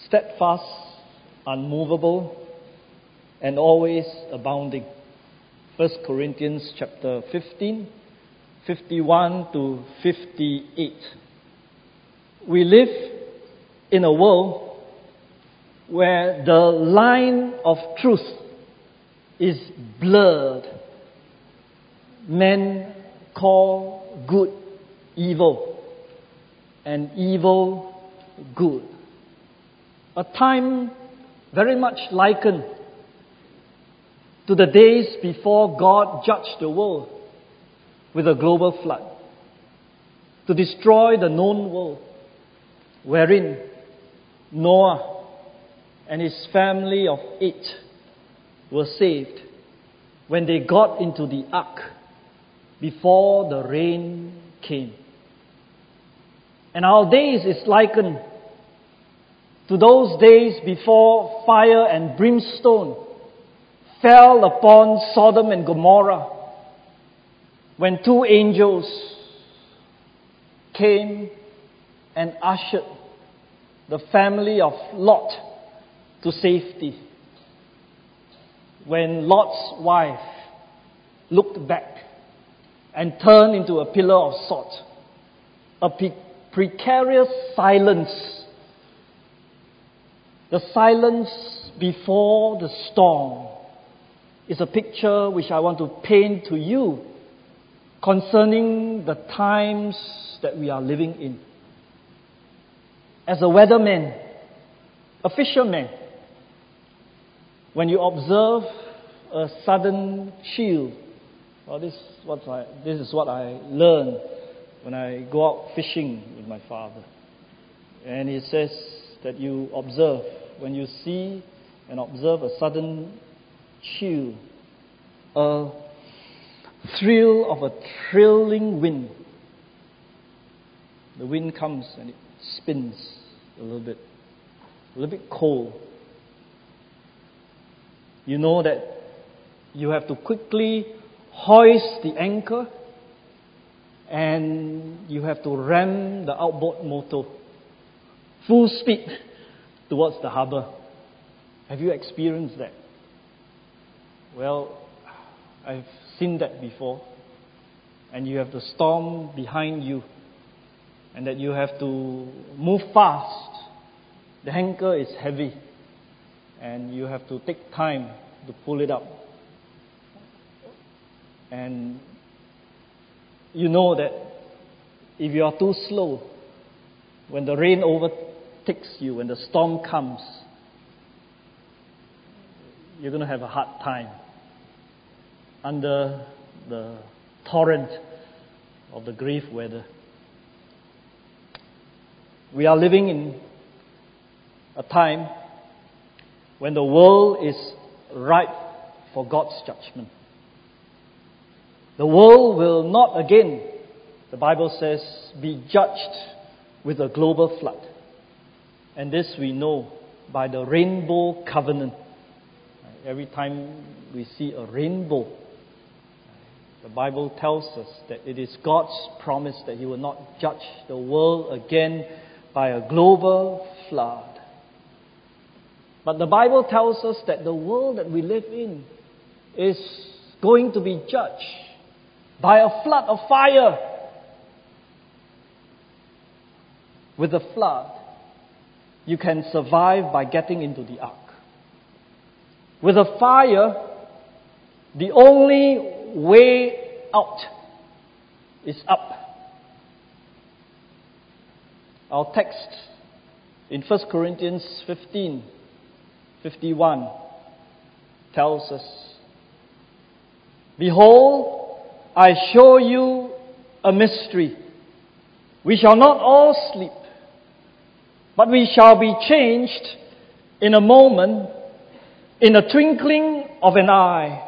steadfast, unmovable, and always abounding. 1 Corinthians chapter 15, 51 to 58. We live in a world where the line of truth is blurred. Men call good evil and evil good. A time very much likened to the days before God judged the world with a global flood to destroy the known world, wherein Noah and his family of 8 were saved when they got into the ark before the rain came. And our days is likened to those days before fire and brimstone fell upon Sodom and Gomorrah, when 2 angels came and ushered the family of Lot to safety. When Lot's wife looked back and turned into a pillar of salt, a precarious silence, the silence before the storm, is a picture which I want to paint to you concerning the times that we are living in. As a weatherman, a fisherman, when you observe a sudden chill, this is what I learned when I go out fishing with my father. And he says that you observe, when you see and observe a sudden chill, a thrill of a thrilling wind. The wind comes and it spins a little bit cold. You know that you have to quickly hoist the anchor and you have to ram the outboard motor full speed towards the harbor. Have you experienced that? Well, I've seen that before. And you have the storm behind you, and that you have to move fast. The anchor is heavy, and you have to take time to pull it up. And you know that if you are too slow, when the rain overtakes you, when the storm comes, you're going to have a hard time under the torrent of the grave weather. We are living in a time when the world is ripe for God's judgment. The world will not again, the Bible says, be judged with a global flood. And this we know by the rainbow covenant. Every time we see a rainbow, the Bible tells us that it is God's promise that He will not judge the world again by a global flood. But the Bible tells us that the world that we live in is going to be judged by a flood of fire. With a flood, you can survive by getting into the ark. With a fire, the only way out is up. Our text in 1 Corinthians 15, 51 tells us, "Behold, I show you a mystery. We shall not all sleep, but we shall be changed in a moment, in a twinkling of an eye.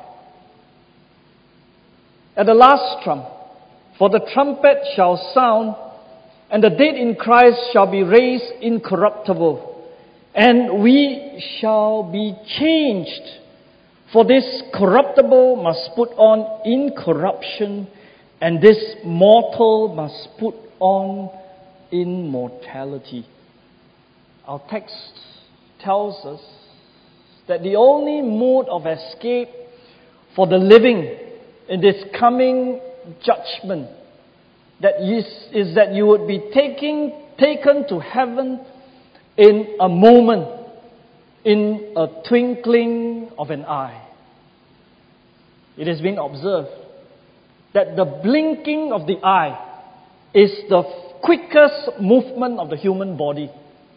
At the last trump, for the trumpet shall sound, and the dead in Christ shall be raised incorruptible, and we shall be changed. For this corruptible must put on incorruption, and this mortal must put on immortality." Our text tells us that the only mode of escape for the living in this coming judgment is that you would be taken to heaven in a moment, in a twinkling of an eye. It has been observed that the blinking of the eye is the quickest movement of the human body.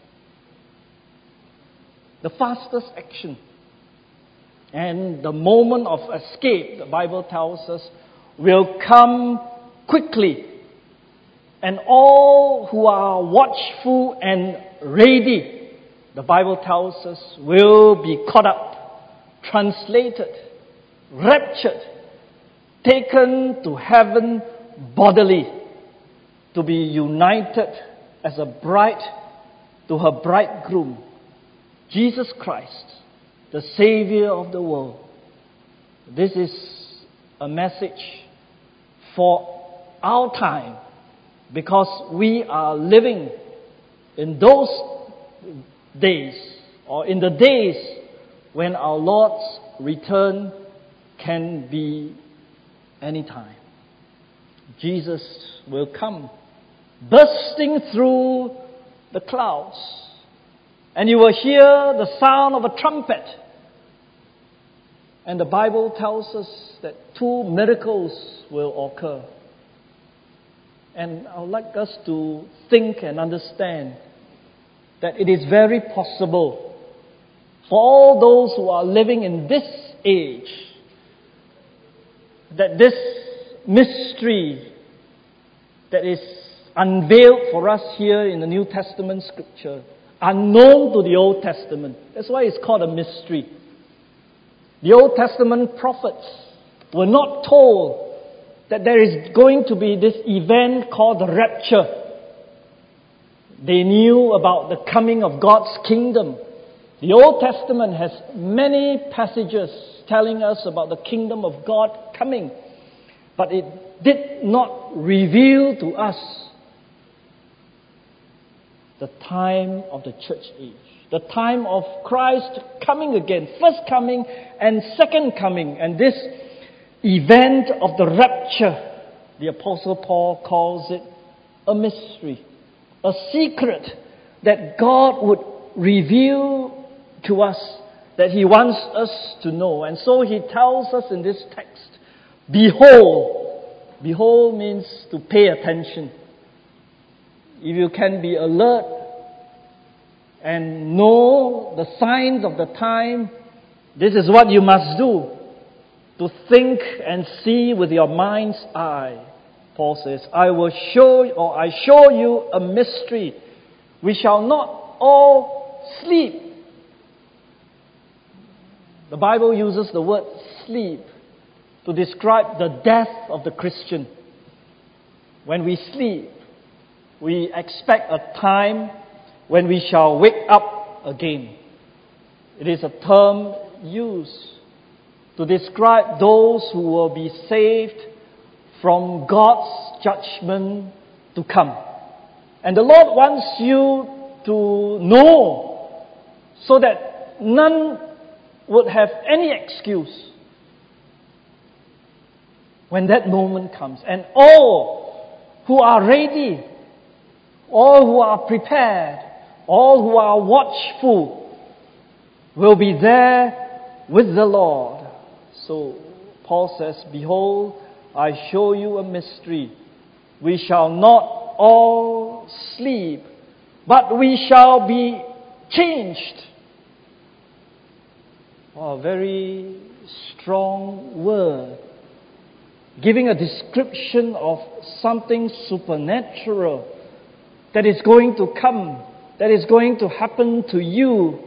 The fastest action. And the moment of escape, the Bible tells us, will come quickly. And all who are watchful and ready, the Bible tells us, will be caught up, translated, raptured, taken to heaven bodily, to be united as a bride to her bridegroom, Jesus Christ, the Savior of the world. This is a message for our time, because we are living in those days, or in the days when our Lord's return can be any time. Jesus will come bursting through the clouds, and you will hear the sound of a trumpet. And the Bible tells us that 2 miracles will occur. And I would like us to think and understand that it is very possible for all those who are living in this age that this mystery that is unveiled for us here in the New Testament scripture, unknown to the Old Testament. That's why it's called a mystery. The Old Testament prophets were not told that there is going to be this event called the rapture. They knew about the coming of God's kingdom. The Old Testament has many passages telling us about the kingdom of God coming, but it did not reveal to us the time of the church age, the time of Christ coming again, first coming and second coming. And this event of the rapture, the Apostle Paul calls it a mystery, a secret that God would reveal to us, that He wants us to know. And so He tells us in this text, behold. Behold means to pay attention. If you can be alert and know the signs of the time, this is what you must do. To think and see with your mind's eye. Paul says, I show you a mystery. We shall not all sleep. The Bible uses the word sleep to describe the death of the Christian. When we sleep, we expect a time when we shall wake up again. It is a term used to describe those who will be saved from God's judgment to come. And the Lord wants you to know so that none would have any excuse when that moment comes. And all who are ready, all who are prepared, all who are watchful will be there with the Lord. So Paul says, behold, I show you a mystery. We shall not all sleep, but we shall be changed. Oh, a very strong word, giving a description of something supernatural that is going to come, that is going to happen to you.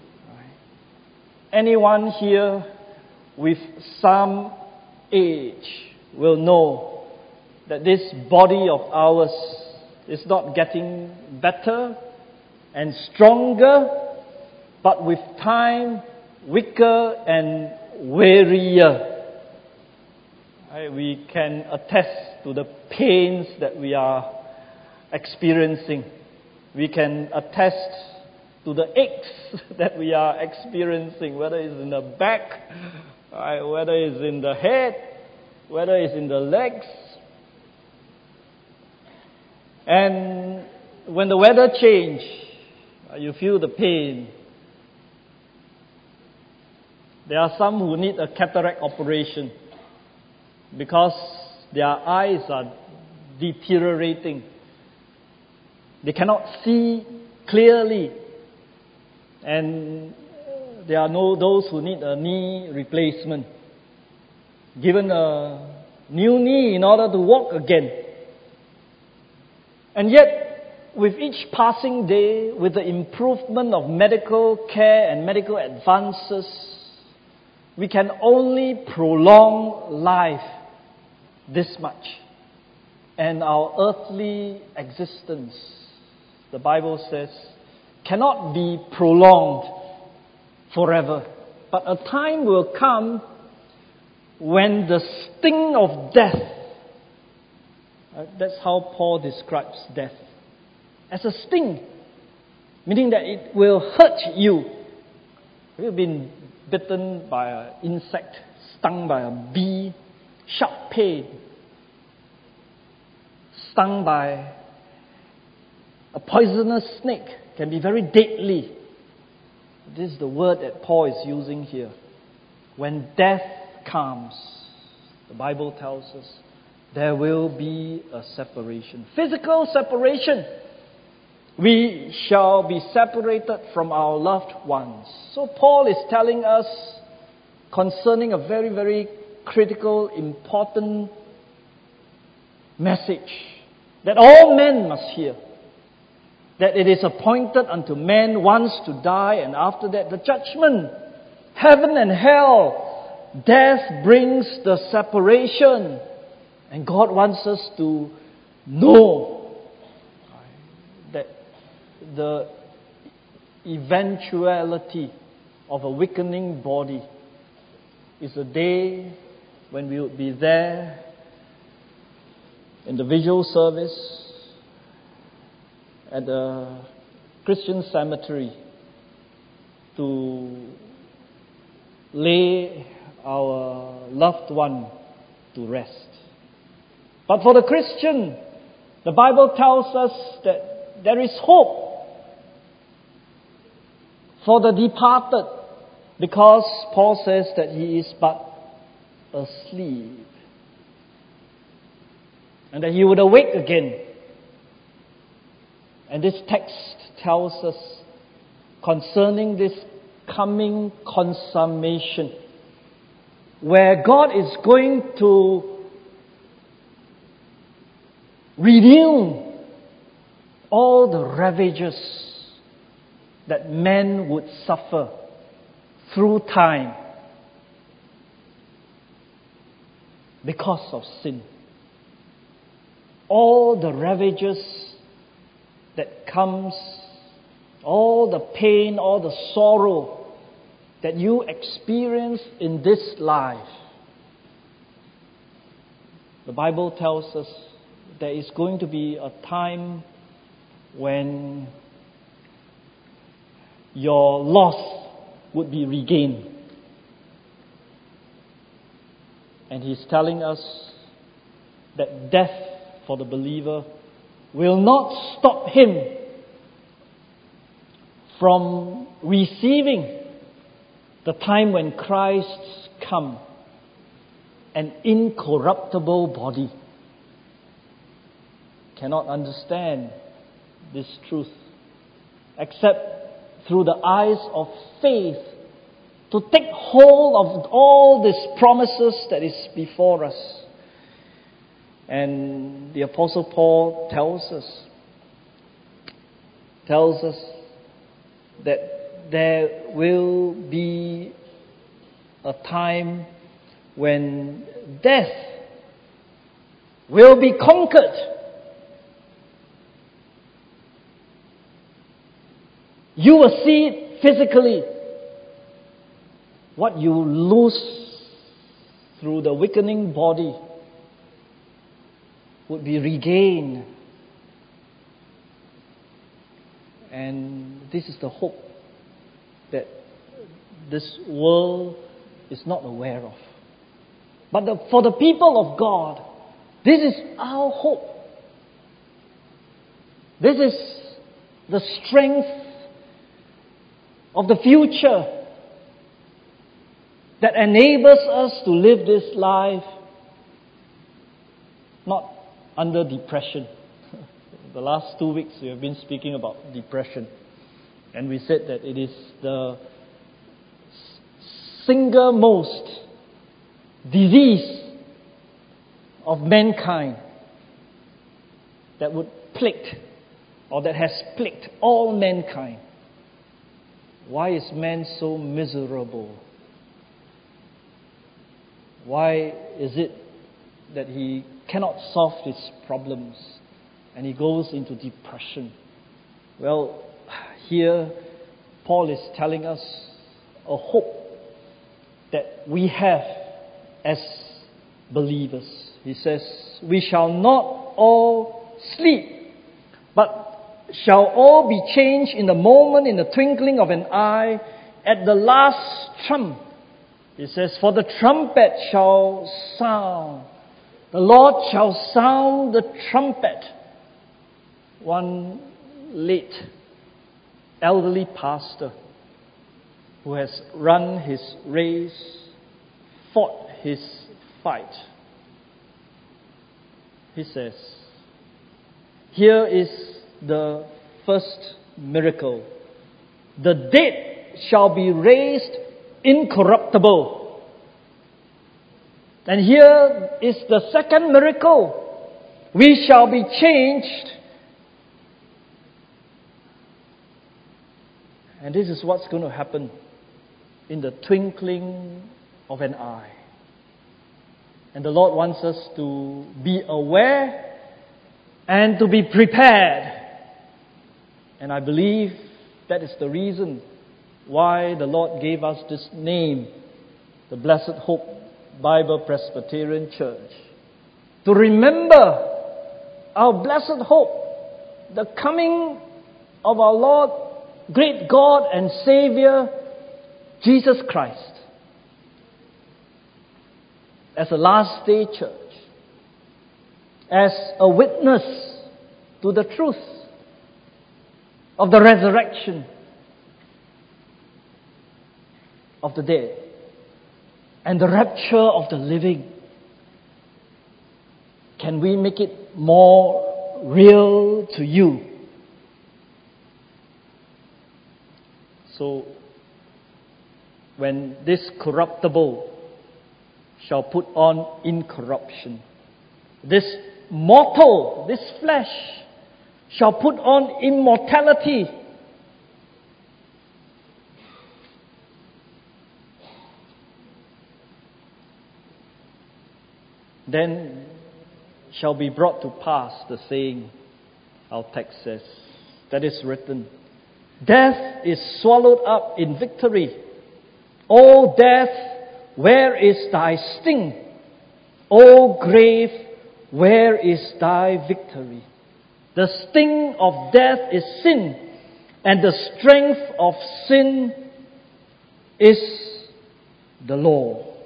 Anyone here with some age will know that this body of ours is not getting better and stronger, but with time, weaker and wearier. We can attest to the pains that we are experiencing. We can attest to the aches that we are experiencing, whether it's in the back, whether it's in the head, whether it's in the legs. And when the weather changes, you feel the pain. There are some who need a cataract operation because their eyes are deteriorating. They cannot see clearly. And there are those who need a knee replacement, given a new knee in order to walk again. And yet, with each passing day, with the improvement of medical care and medical advances, we can only prolong life this much. And our earthly existence, the Bible says, cannot be prolonged forever. But a time will come when the sting of death, that's how Paul describes death, as a sting, meaning that it will hurt you. Have you been bitten by an insect, stung by a bee, sharp pain, stung by a poisonous snake, can be very deadly. This is the word that Paul is using here. When death comes, the Bible tells us, there will be a separation. Physical separation. We shall be separated from our loved ones. So Paul is telling us concerning a very, very critical, important message that all men must hear. That it is appointed unto men once to die, and after that the judgment. Heaven and hell. Death brings the separation. And God wants us to know that the eventuality of a weakening body is a day when we will be there in the visual service at the Christian cemetery to lay our loved one to rest. But for the Christian, the Bible tells us that there is hope for the departed, because Paul says that he is but asleep and that he would awake again. And this text tells us concerning this coming consummation, where God is going to renew all the ravages that men would suffer through time because of sin. All the ravages that comes, all the pain, all the sorrow that you experience in this life. The Bible tells us there is going to be a time when your loss would be regained. And He's telling us that death for the believer will not stop him from receiving the time when Christ comes, an incorruptible body. Cannot understand this truth except through the eyes of faith, to take hold of all these promises that is before us. And the Apostle Paul tells us that there will be a time when death will be conquered. You will see it physically. What you lose through the weakening body would be regained. And this is the hope that this world is not aware of. But for the people of God, this is our hope. This is the strength of the future that enables us to live this life not under depression. The last 2 weeks we have been speaking about depression, and we said that it is the single most disease of mankind that would plague, or that has plagued all mankind. Why is man so miserable? Why is it that he cannot solve his problems and he goes into depression? Well, here Paul is telling us a hope that we have as believers. He says, we shall not all sleep, but shall all be changed in a moment, in the twinkling of an eye, at the last trump. He says, for the trumpet shall sound. The Lord shall sound the trumpet. One late elderly pastor who has run his race, fought his fight. He says, here is the first miracle. The dead shall be raised incorruptible. And here is the second miracle. We shall be changed. And this is what's going to happen in the twinkling of an eye. And the Lord wants us to be aware and to be prepared. And I believe that is the reason why the Lord gave us this name, the Blessed Hope Bible Presbyterian Church. To remember our blessed hope, the coming of our Lord, great God and Savior, Jesus Christ, as a last day church, as a witness to the truth of the resurrection of the dead and the rapture of the living. Can we make it more real to you? So, when this corruptible shall put on incorruption, this mortal, this flesh, shall put on immortality, then shall be brought to pass the saying, our text says, that is written, death is swallowed up in victory. O death, where is thy sting? O grave, where is thy victory? The sting of death is sin, and the strength of sin is the law.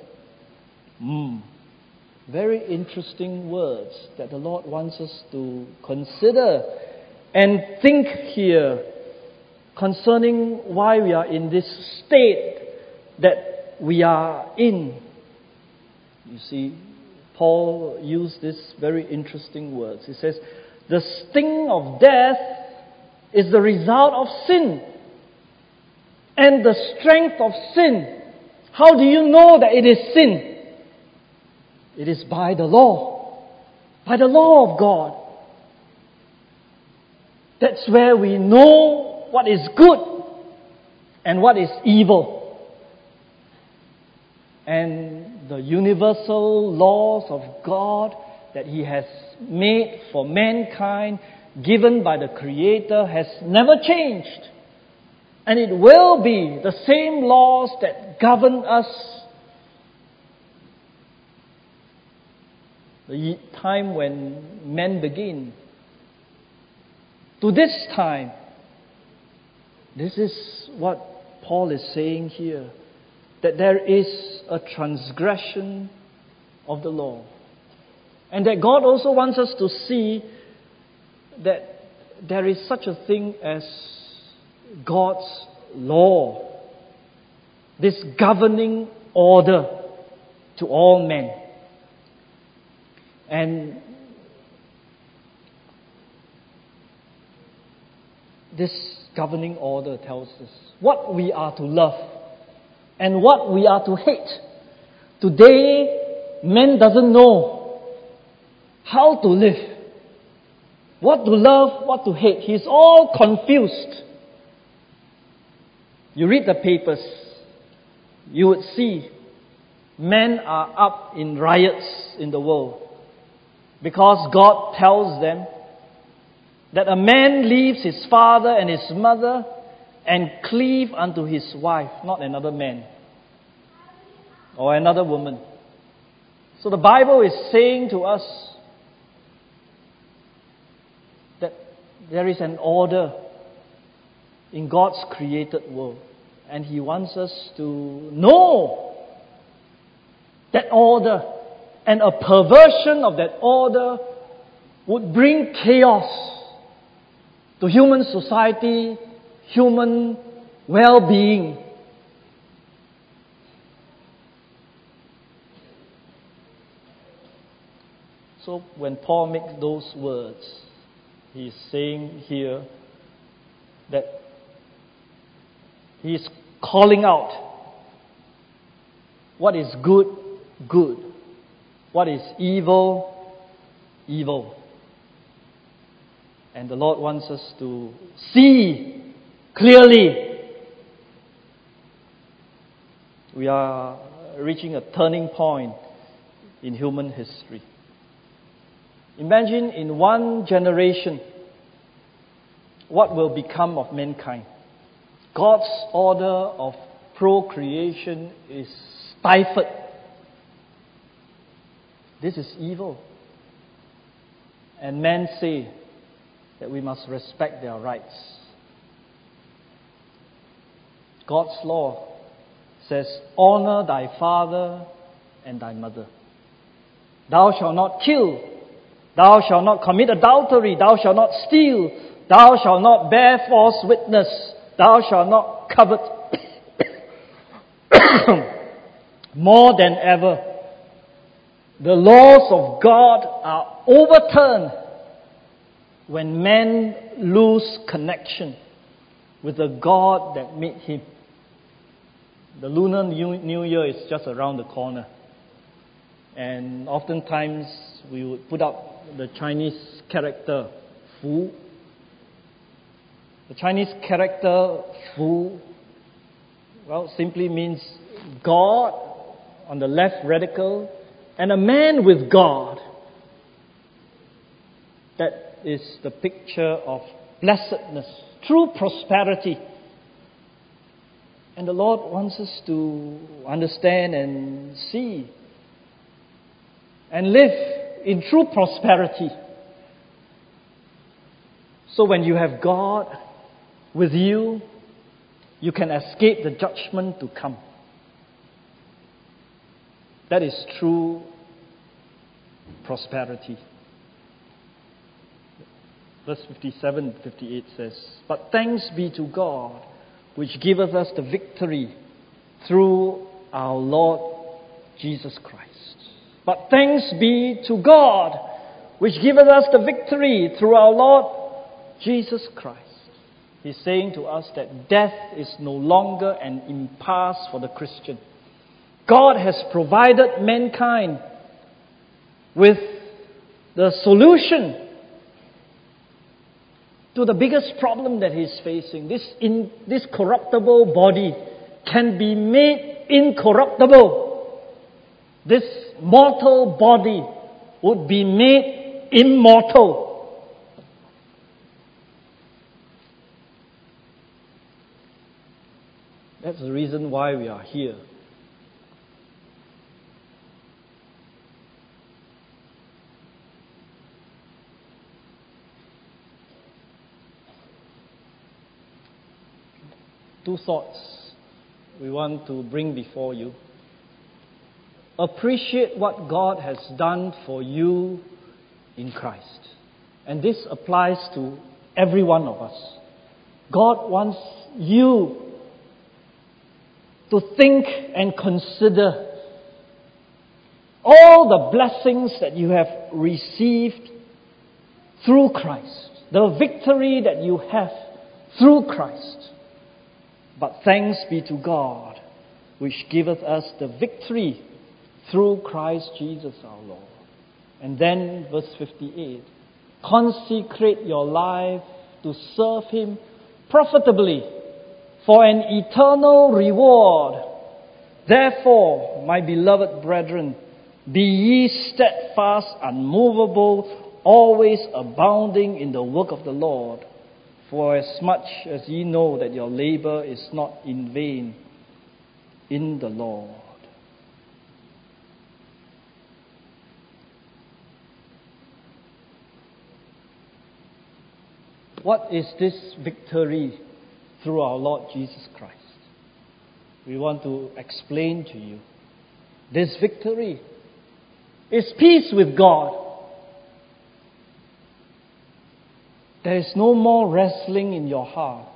Very interesting words that the Lord wants us to consider and think here concerning why we are in this state that we are in. You see, Paul used this very interesting words. He says, the sting of death is the result of sin. And the strength of sin. How do you know that it is sin? It is by the law. By the law of God. That's where we know what is good and what is evil. And the universal laws of God that He has made for mankind, given by the Creator, has never changed. And it will be the same laws that govern us. The time when men begin, to this time, This is what Paul is saying here, that there is a transgression of the law. And that God also wants us to see that there is such a thing as God's law, this governing order to all men. And this governing order tells us what we are to love and what we are to hate. Today, man doesn't know how to live, what to love, what to hate. He's all confused. You read the papers, you would see men are up in riots in the world because God tells them that a man leaves his father and his mother and cleave unto his wife, not another man or another woman. So the Bible is saying to us that there is an order in God's created world, and He wants us to know that order, and a perversion of that order would bring chaos to human society, human well-being. So when Paul makes those words, he is saying here that he is calling out what is good, good. What is evil, evil. And the Lord wants us to see clearly. We are reaching a turning point in human history. Imagine in one generation what will become of mankind. God's order of procreation is stifled. This is evil. And men say that we must respect their rights. God's law says, honor thy father and thy mother. Thou shalt not kill. Thou shalt not commit adultery. Thou shalt not steal. Thou shalt not bear false witness. Thou shalt not covet. More than ever, the laws of God are overturned when men lose connection with the God that made him. The Lunar New Year is just around the corner. And oftentimes we would put up the Chinese character Fu. The Chinese character Fu, well, simply means God on the left radical and a man with God. That is the picture of blessedness, true prosperity. And the Lord wants us to understand and see and live in true prosperity. So when you have God with you, you can escape the judgment to come. That is true prosperity. Verse 57 and 58 says, but thanks be to God, which giveth us the victory through our Lord Jesus Christ. But thanks be to God, which giveth us the victory through our Lord Jesus Christ. He's saying to us that death is no longer an impasse for the Christian. God has provided mankind with the solution to the biggest problem that he's facing. This corruptible body can be made incorruptible. This mortal body would be made immortal. That's the reason why we are here. two thoughts we want to bring before you. Appreciate what God has done for you in Christ. And this applies to every one of us. God wants you to think and consider all the blessings that you have received through Christ, the victory that you have through Christ. But thanks be to God, which giveth us the victory through Christ Jesus our Lord. And then verse 58, consecrate your life to serve Him profitably for an eternal reward. Therefore, my beloved brethren, be ye steadfast, unmovable, always abounding in the work of the Lord, for as much as ye know that your labor is not in vain in the Lord. What is this victory through our Lord Jesus Christ? We want to explain to you. This victory is peace with God. There is no more wrestling in your heart.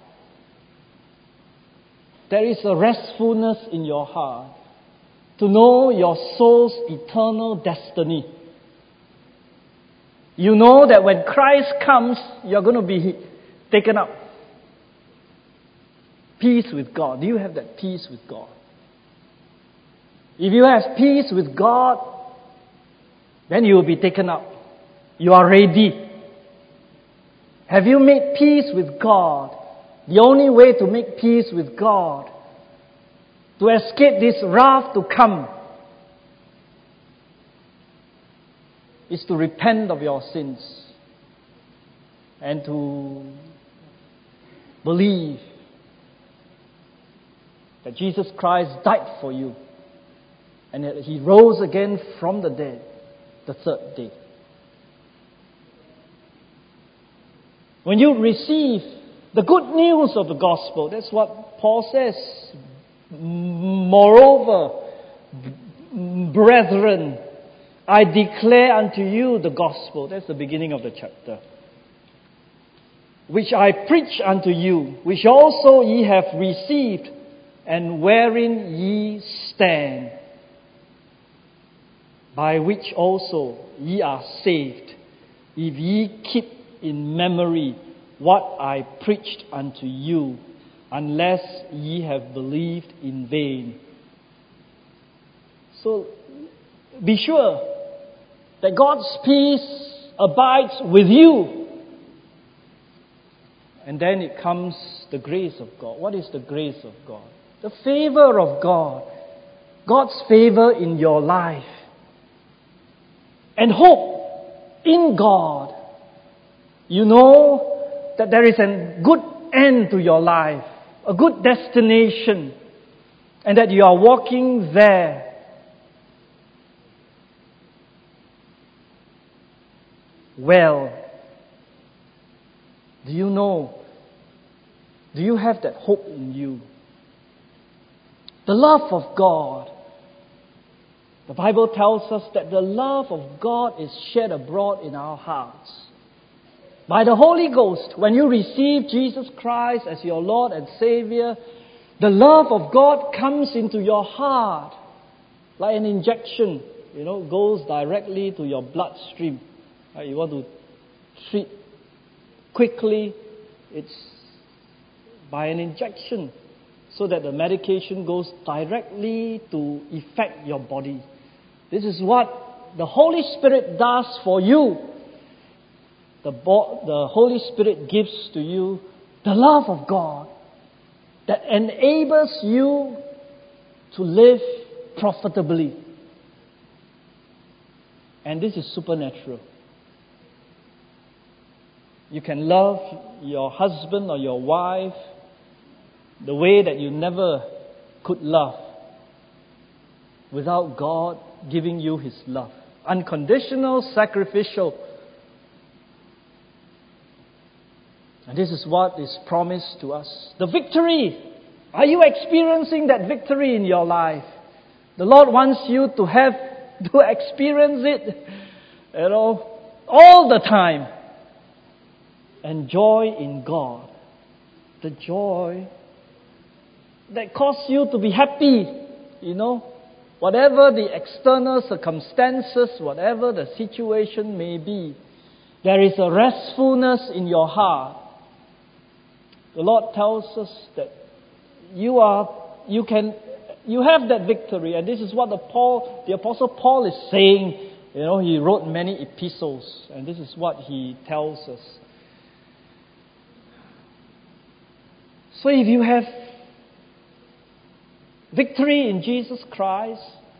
There is a restfulness in your heart to know your soul's eternal destiny. You know that when Christ comes, you're going to be taken up. Peace with God. Do you have that peace with God? If you have peace with God, then you will be taken up. You are ready. Have you made peace with God? The only way to make peace with God, to escape this wrath to come, is to repent of your sins and to believe that Jesus Christ died for you and that He rose again from the dead the third day. When you receive the good news of the gospel, that's what Paul says. Moreover, brethren, I declare unto you the gospel. That's the beginning of the chapter. Which I preach unto you, which also ye have received, and wherein ye stand, by which also ye are saved, if ye keep in memory what I preached unto you, unless ye have believed in vain. So be sure that God's peace abides with you. And then it comes the grace of God. What is the grace of God? The favor of God. God's favor in your life. And hope in God. You know that there is a good end to your life, a good destination, and that you are walking there. Well, do you know? Do you have that hope in you? The love of God. The Bible tells us that the love of God is shed abroad in our hearts by the Holy Ghost. When you receive Jesus Christ as your Lord and Savior, the love of God comes into your heart like an injection, goes directly to your bloodstream. You want to treat quickly, it's by an injection, so that the medication goes directly to affect your body. This is what the Holy Spirit does for you. The Holy Spirit gives to you the love of God that enables you to live profitably. And this is supernatural. You can love your husband or your wife the way that you never could love without God giving you His love. Unconditional, sacrificial. And this is what is promised to us. The victory Are you experiencing that victory in your life? The Lord wants you to experience it, all the time. And joy in God. The joy that causes you to be happy, whatever the external circumstances, whatever the situation may be, there is a restfulness in your heart. The Lord tells us that you have that victory, and this is what the Apostle Paul is saying. He wrote many epistles, and this is what he tells us. So if you have victory in Jesus Christ,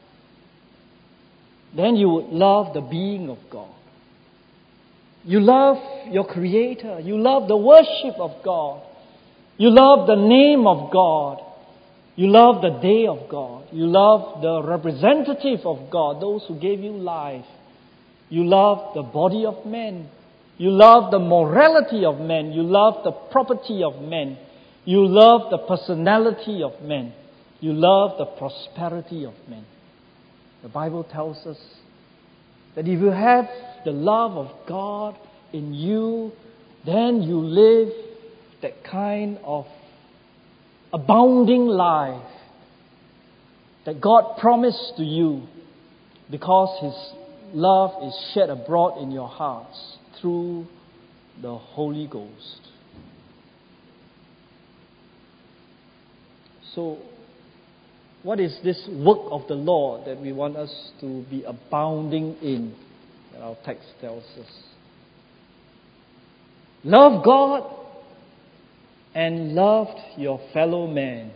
then you would love the being of God. You love your Creator. You love the worship of God. You love the name of God. You love the day of God. You love the representative of God, those who gave you life. You love the body of men. You love the morality of men. You love the property of men. You love the personality of men. You love the prosperity of men. The Bible tells us that if you have the love of God in you, then you live that kind of abounding life that God promised to you, because His love is shed abroad in your hearts through the Holy Ghost. So, what is this work of the Lord that we want us to be abounding in? That our text tells us. Love God and love your fellow man.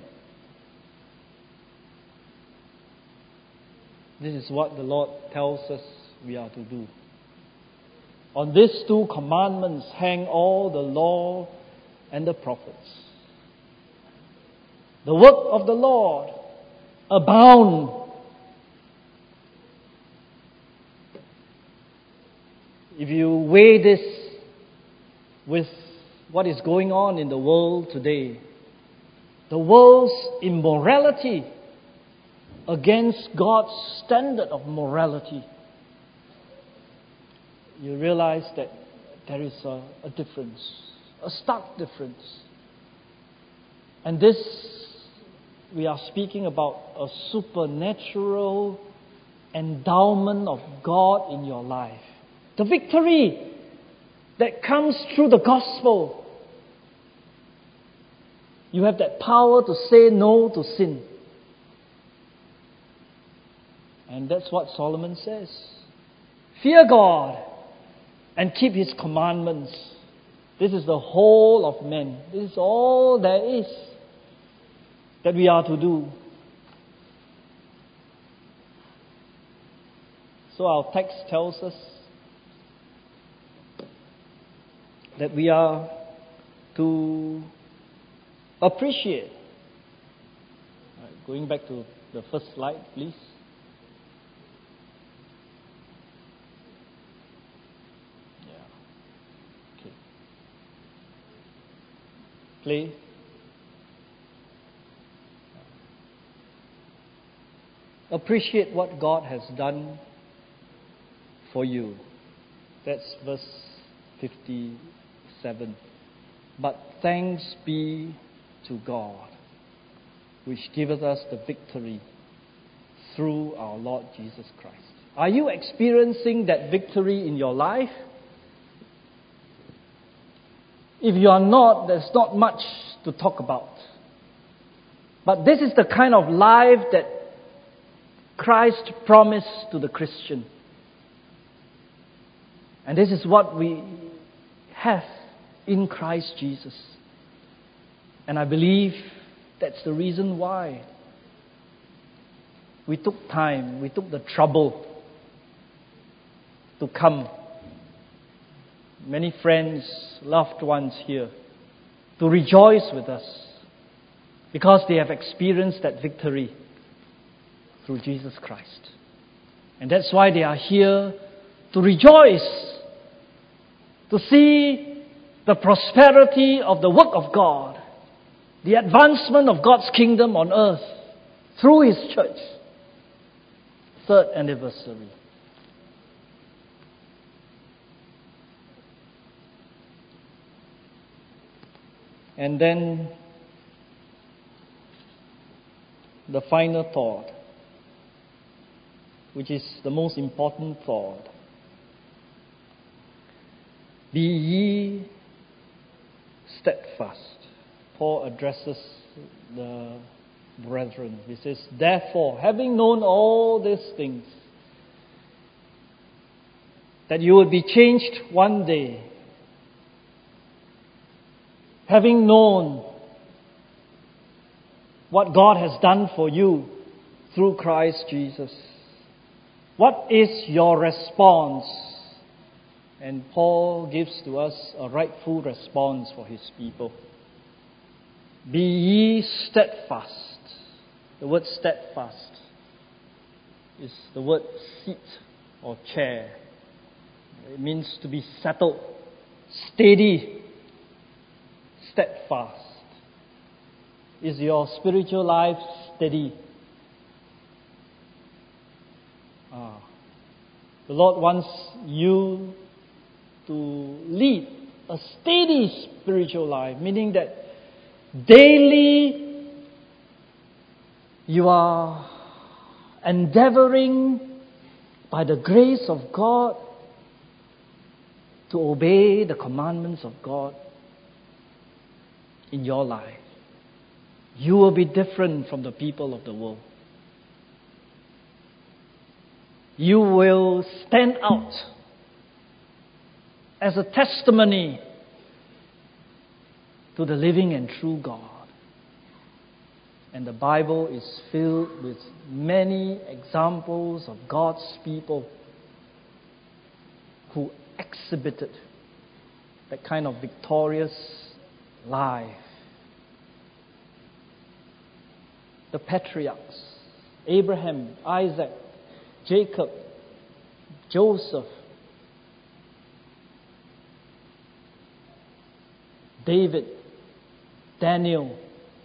This is what the Lord tells us we are to do. On these two commandments hang all the law and the prophets. The work of the Lord, abound. If you weigh this with what is going on in the world today, the world's immorality against God's standard of morality, you realize that there is a difference, a stark difference. And this, we are speaking about a supernatural endowment of God in your life. The victory that comes through the gospel. You have that power to say no to sin. And that's what Solomon says. Fear God and keep His commandments. This is the whole of men. This is all there is that we are to do. So our text tells us that we are to appreciate. Going back to the first slide, please. Okay. Play. Appreciate what God has done for you. That's verse 57. But thanks be to God, which giveth us the victory through our Lord Jesus Christ. Are you experiencing that victory in your life? If you are not, there's not much to talk about. But this is the kind of life that Christ promised to the Christian. And this is what we have in Christ Jesus. And I believe that's the reason why we took time, we took the trouble to come. Many friends, loved ones here, to rejoice with us because they have experienced that victory through Jesus Christ. And that's why they are here to rejoice, to see the prosperity of the work of God, the advancement of God's kingdom on earth through His church. Third anniversary. And then the final thought, which is the most important thought. Be ye steadfast. Paul addresses the brethren. He says, therefore, having known all these things, that you will be changed one day, having known what God has done for you through Christ Jesus, what is your response? And Paul gives to us a rightful response for his people. Be ye steadfast. The word steadfast is the word seat or chair. It means to be settled, steady, steadfast. Is your spiritual life steady? The Lord wants you to lead a steady spiritual life, meaning that daily you are endeavoring by the grace of God to obey the commandments of God in your life. You will be different from the people of the world. You will stand out as a testimony to the living and true God. And the Bible is filled with many examples of God's people who exhibited that kind of victorious life. The patriarchs, Abraham, Isaac, Jacob, Joseph, David, Daniel,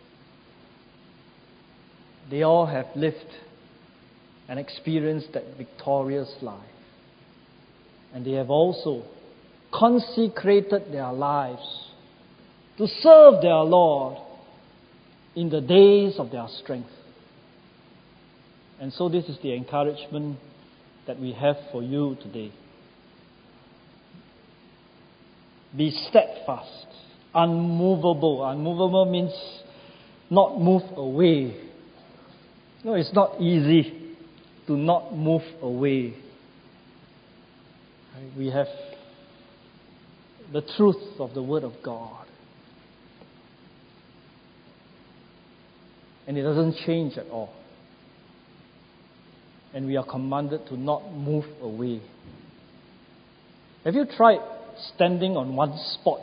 they all have lived and experienced that victorious life. And they have also consecrated their lives to serve their Lord in the days of their strength. And so this is the encouragement that we have for you today. Be steadfast, unmovable. Unmovable means not move away. No, it's not easy to not move away. We have the truth of the Word of God. And it doesn't change at all. And we are commanded to not move away. Have you tried standing on one spot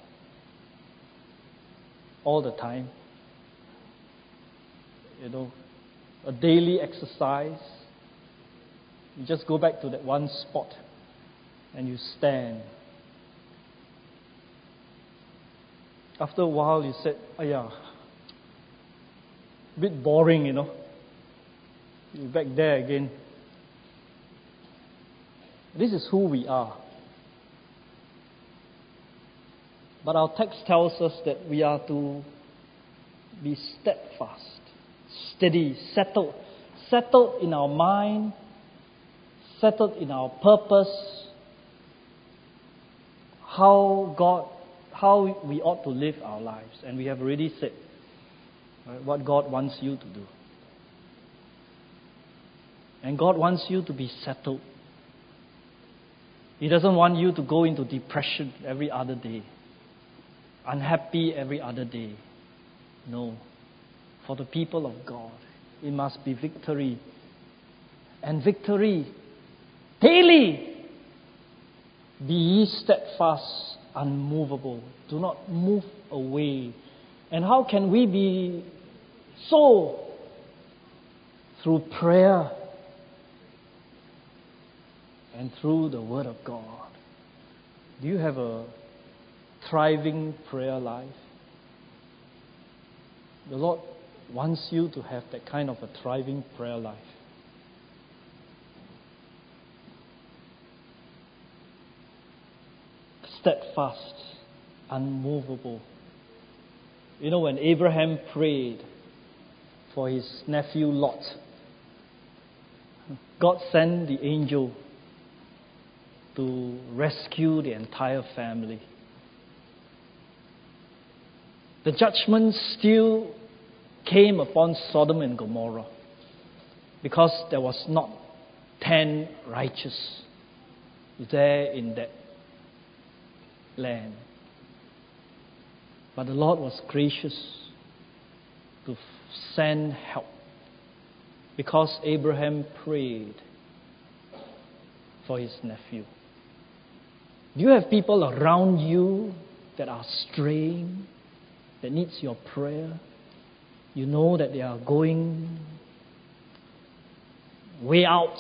all the time? You know, a daily exercise. You just go back to that one spot and you stand. After a while you said, a bit boring, you know. You're back there again. This is who we are. But our text tells us that we are to be steadfast, steady, settled in our mind, settled in our purpose, how we ought to live our lives. And we have already said what God wants you to do. And God wants you to be settled. He doesn't want you to go into depression every other day, unhappy every other day. No. For the people of God, it must be victory. And victory daily. Be ye steadfast, unmovable. Do not move away. And how can we be so? Through prayer and through the Word of God. Do you have a thriving prayer life? The Lord wants you to have that kind of a thriving prayer life. Steadfast, unmovable. You know, when Abraham prayed for his nephew Lot, God sent the angel to rescue the entire family. The judgment still came upon Sodom and Gomorrah because there was not 10 righteous there in that land. But the Lord was gracious to send help because Abraham prayed for his nephew. Do you have people around you that are straying, that needs your prayer? You know that they are going way out.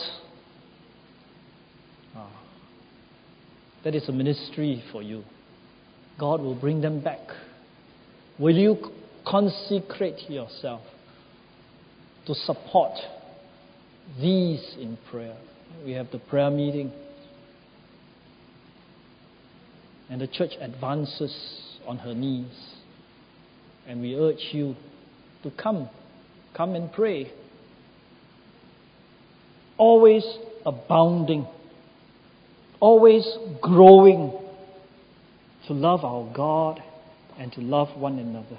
That is a ministry for you. God will bring them back. Will you consecrate yourself to support these in prayer? We have the prayer meeting, and the church advances on her knees, and we urge you to come and pray. Always abounding, always growing to love our God and to love one another.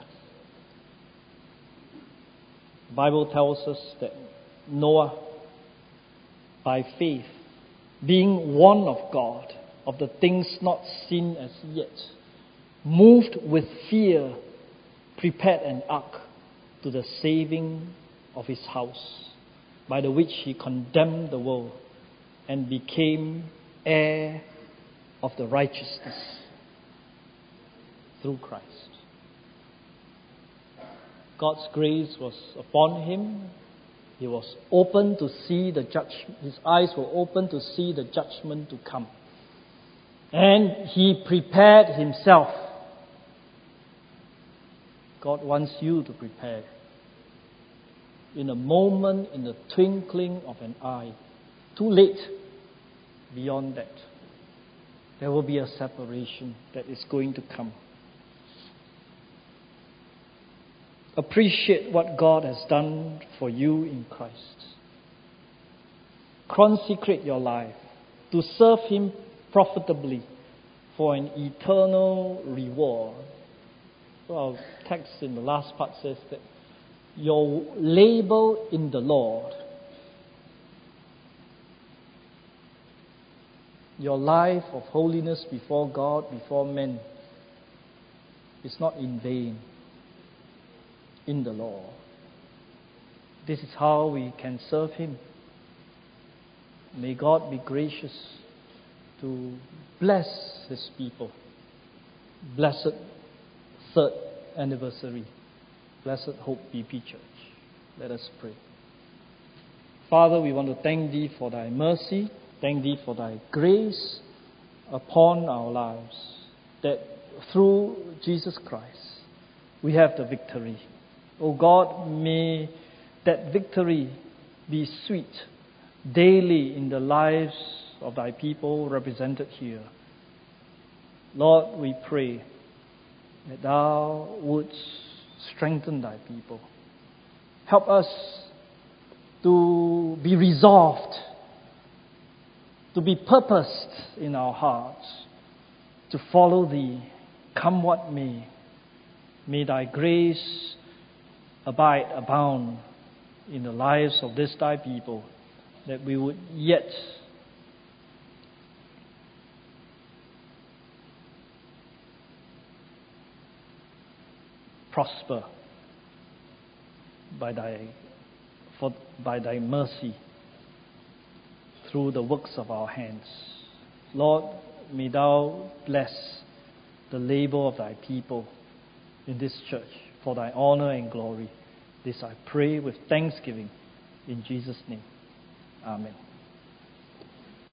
The Bible tells us that Noah, by faith, being warned of God, of the things not seen as yet, moved with fear, prepared an ark to the saving of his house, by the which he condemned the world and became heir of the righteousness through Christ. God's grace was upon him. He was open to see the judgment. His eyes were open to see the judgment to come. And he prepared himself. God wants you to prepare. In a moment, in the twinkling of an eye. Too late. Beyond that, there will be a separation that is going to come. Appreciate what God has done for you in Christ. Consecrate your life to serve Him profitably for an eternal reward. So our text in the last part says that your labor in the Lord, your life of holiness before God, before men, is not in vain in the Lord. This is how we can serve Him. May God be gracious to bless His people. Blessed third anniversary. Blessed Hope BP Church. Let us pray. Father, we want to thank Thee for Thy mercy. Thank Thee for Thy grace upon our lives. That through Jesus Christ, we have the victory. Oh God, may that victory be sweet daily in the lives of Thy people represented here. Lord, we pray that Thou wouldst strengthen Thy people. Help us to be resolved, to be purposed in our hearts, to follow Thee, come what may. May Thy grace abound in the lives of this Thy people, that we would yet prosper by Thy mercy through the works of our hands. Lord, may Thou bless the labor of Thy people in this church for Thy honor and glory. This I pray with thanksgiving in Jesus' name. Amen.